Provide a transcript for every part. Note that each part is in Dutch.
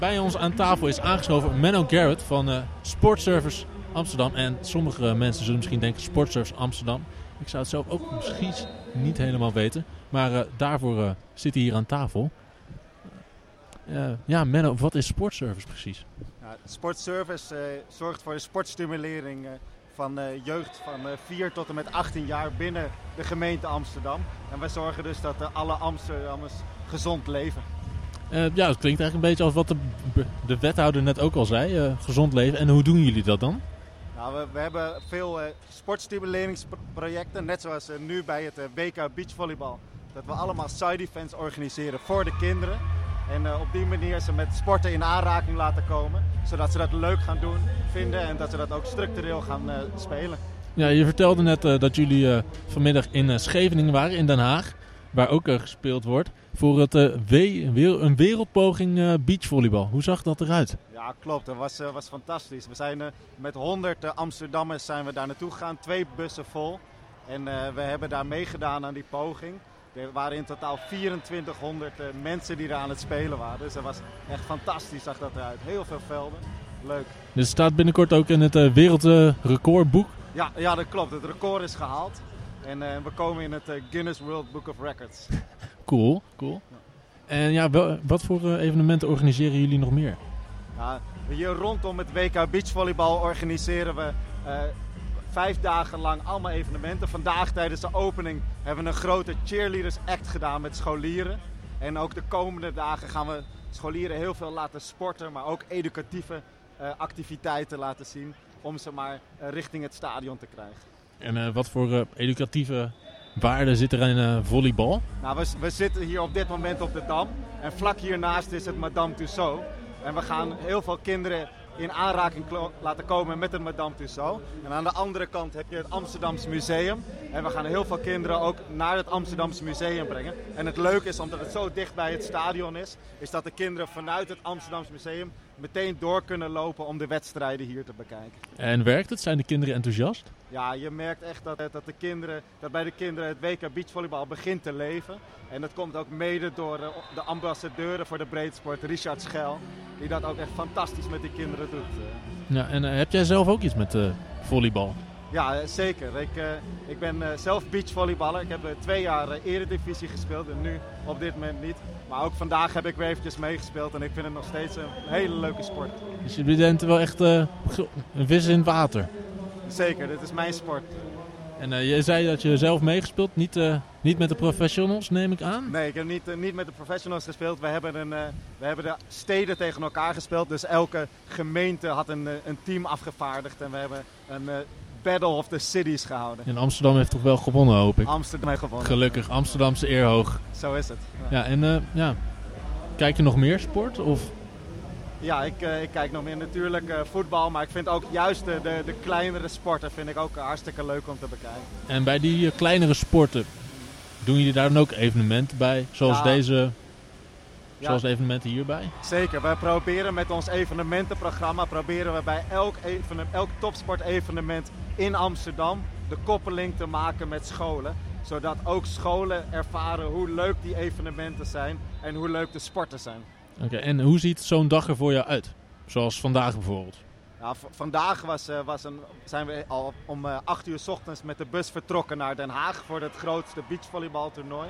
Bij ons aan tafel is aangeschoven Menno Garrett van Sportservice Amsterdam. En sommige mensen zullen misschien denken Sportservice Amsterdam. Ik zou het zelf ook misschien niet helemaal weten. Maar daarvoor zit hij hier aan tafel. Menno, wat is Sportservice precies? Sportservice zorgt voor de sportstimulering van jeugd van 4 tot en met 18 jaar binnen de gemeente Amsterdam. En wij zorgen dus dat alle Amsterdammers gezond leven. Het klinkt eigenlijk een beetje als wat de wethouder net ook al zei. Gezond leven. En hoe doen jullie dat dan? Nou, we hebben veel sportstimuleringsprojecten, net zoals nu bij het WK Beachvolleybal. Dat we allemaal side events organiseren voor de kinderen. En op die manier ze met sporten in aanraking laten komen. Zodat ze dat leuk gaan doen, vinden en dat ze dat ook structureel gaan spelen. Ja, je vertelde net dat jullie vanmiddag in Scheveningen waren, in Den Haag. Waar ook gespeeld wordt. Voor een wereldpoging beachvolleybal. Hoe zag dat eruit? Ja, klopt. Dat was fantastisch. We zijn met 100 Amsterdammers zijn we daar naartoe gegaan. 2 bussen vol. En we hebben daar meegedaan aan die poging. Er waren in totaal 2400 mensen die daar aan het spelen waren. Dus dat was echt fantastisch, zag dat eruit. Heel veel velden. Leuk. Dus het staat binnenkort ook in het wereldrecordboek? Ja, dat klopt. Het record is gehaald. En we komen in het Guinness World Book of Records. Cool. Ja. En wat voor evenementen organiseren jullie nog meer? Hier rondom het WK Beachvolleybal organiseren we 5 dagen lang allemaal evenementen. Vandaag tijdens de opening hebben we een grote cheerleaders act gedaan met scholieren. En ook de komende dagen gaan we scholieren heel veel laten sporten, maar ook educatieve activiteiten laten zien om ze maar richting het stadion te krijgen. En wat voor educatieve waarde zit er in volleybal? Nou, we zitten hier op dit moment op de Dam. En vlak hiernaast is het Madame Tussauds. En we gaan heel veel kinderen in aanraking laten komen met het Madame Tussauds. En aan de andere kant heb je het Amsterdams Museum. En we gaan heel veel kinderen ook naar het Amsterdams Museum brengen. En het leuke is, omdat het zo dicht bij het stadion is dat de kinderen vanuit het Amsterdams Museum meteen door kunnen lopen om de wedstrijden hier te bekijken. En werkt het? Zijn de kinderen enthousiast? Ja, je merkt echt dat bij de kinderen het WK Beachvolleybal begint te leven. En dat komt ook mede door de ambassadeur voor de breedsport, Richard Schel. Die dat ook echt fantastisch met die kinderen doet. Ja, en heb jij zelf ook iets met volleybal? Ja, zeker. Ik ben zelf beachvolleyballer. Ik heb 2 jaar eredivisie gespeeld en nu op dit moment niet. Maar ook vandaag heb ik weer eventjes meegespeeld en ik vind het nog steeds een hele leuke sport. Dus je bent wel echt een vis in het water? Zeker, dit is mijn sport. En je zei dat je zelf meegespeeld, niet met de professionals, neem ik aan? Nee, ik heb niet met de professionals gespeeld. We hebben de steden tegen elkaar gespeeld. Dus elke gemeente had een team afgevaardigd en we hebben een Battle of the Cities gehouden. En Amsterdam heeft toch wel gewonnen, hoop ik? Amsterdam heeft gewonnen. Gelukkig, Amsterdamse eer hoog. Zo is het. Ja, en kijk je nog meer sport? Of? Ja, ik kijk nog meer natuurlijk voetbal, maar ik vind ook juist de kleinere sporten vind ik ook hartstikke leuk om te bekijken. En bij die kleinere sporten, doen jullie daar dan ook evenementen bij, zoals zoals de evenementen hierbij? Zeker, wij proberen met ons evenementenprogramma bij elk topsportevenement in Amsterdam de koppeling te maken met scholen. Zodat ook scholen ervaren hoe leuk die evenementen zijn en hoe leuk de sporten zijn. Oké, en hoe ziet zo'n dag er voor jou uit? Zoals vandaag bijvoorbeeld? Ja, vandaag zijn we al om 8 uur 's ochtends met de bus vertrokken naar Den Haag voor het grootste beachvolleybaltoernooi.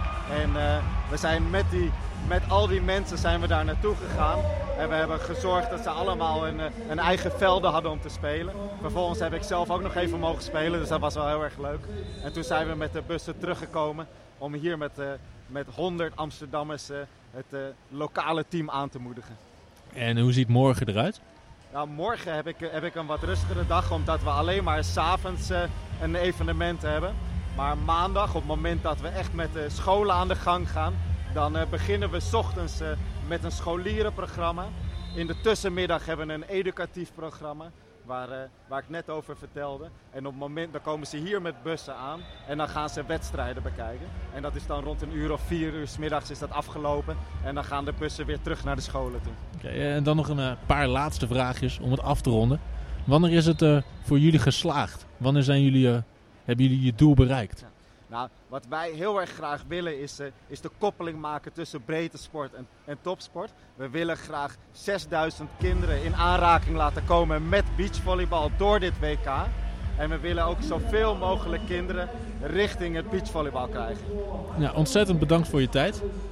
En we zijn met al die mensen zijn we daar naartoe gegaan. En we hebben gezorgd dat ze allemaal een eigen velden hadden om te spelen. Vervolgens heb ik zelf ook nog even mogen spelen, dus dat was wel heel erg leuk. En toen zijn we met de bussen teruggekomen om hier met 100 Amsterdammers het lokale team aan te moedigen. En hoe ziet morgen eruit? Ja, morgen heb ik een wat rustigere dag, omdat we alleen maar 's avonds een evenement hebben. Maar maandag, op het moment dat we echt met de scholen aan de gang gaan, dan beginnen we 's ochtends met een scholierenprogramma. In de tussenmiddag hebben we een educatief programma, waar ik net over vertelde. En op het moment, dan komen ze hier met bussen aan en dan gaan ze wedstrijden bekijken. En dat is dan rond 1 uur of 4 uur 's middags is dat afgelopen. En dan gaan de bussen weer terug naar de scholen toe. Oké, en dan nog een paar laatste vraagjes om het af te ronden. Wanneer is het voor jullie geslaagd? Wanneer hebben jullie je doel bereikt? Ja. Nou, wat wij heel erg graag willen is de koppeling maken tussen breedte sport en topsport. We willen graag 6000 kinderen in aanraking laten komen met beachvolleybal door dit WK. En we willen ook zoveel mogelijk kinderen richting het beachvolleybal krijgen. Ja, ontzettend bedankt voor je tijd.